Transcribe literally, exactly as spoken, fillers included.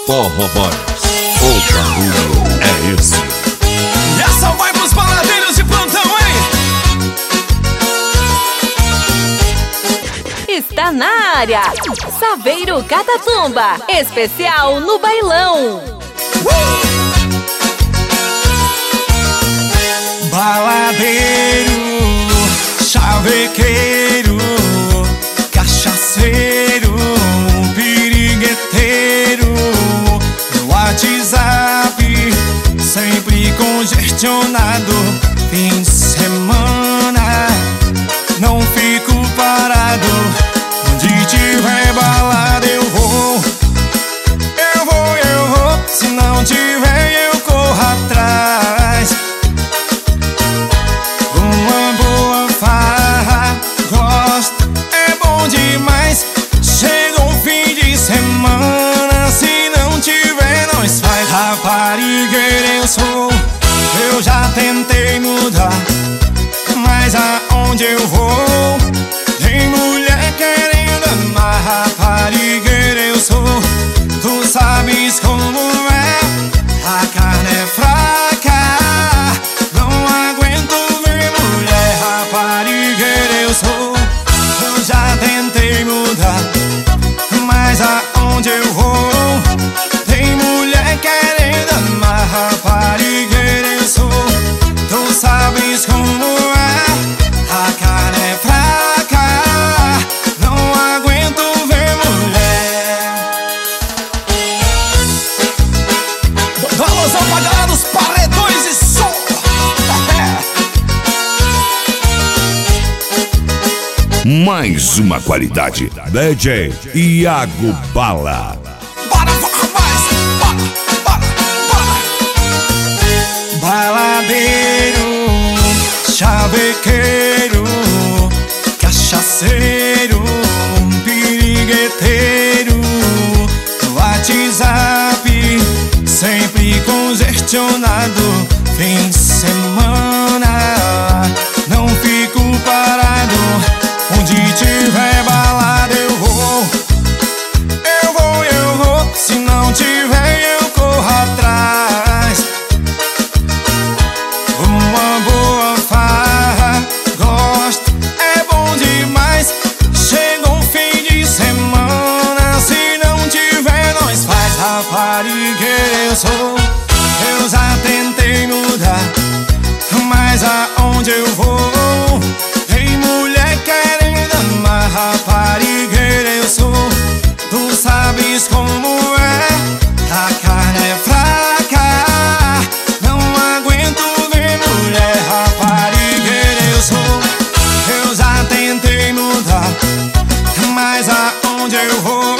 Forró Boys, o barulho é esse. E essa vai pros baladeiros de plantão, hein? Está na área, Saveiro Catatumba, especial no bailão. Uh! Baladeiro, chavequeiro, cachaceiro, pirigueteiro, no WhatsApp, sempre congestionado. Fim de semana, não fico parado. Onde tiver balada eu vou, eu vou, eu vou. Se não tiver eu corro atrás. Uma boa farra, gosto, é bom demais. Chega um fim de semana, se não tiver nós faz. Raparigueira eu sou, eu já tentei mudar, mas aonde eu vou tem mulher querendo amar. Raparigueira eu sou, tu sabes como é. A carne é fraca, não aguento ver mulher. Raparigueira eu sou, eu já tentei mudar, mas aonde eu vou tem mulher querendo amar. Raparigueira eu sou, tu sabes como é. A carne é fraca, não aguento ver mulher. Alusão pra galera dos paredões e som. Mais uma qualidade, D J Iago Bala. Bora, bora, mais, bora, bora, bora. Baladeiro, chavequeiro, cachaceiro, pirigueteiro, no WhatsApp, sempre congestionado. Fim de semana, não fico parado. Onde tiver balada eu vou, eu vou, eu vou. Se não tiver eu corro atrás. Uma boa farra, gosto, é bom demais. Chega um fim de semana, se não tiver nós faz. Raparigueira eu sou, eu já tentei mudar, mas aonde eu vou tem mulher querendo amar. Raparigueira eu sou, tu sabes como é. A carne é fraca, não aguento ver mulher. Raparigueira eu sou, eu já tentei mudar, mas aonde eu vou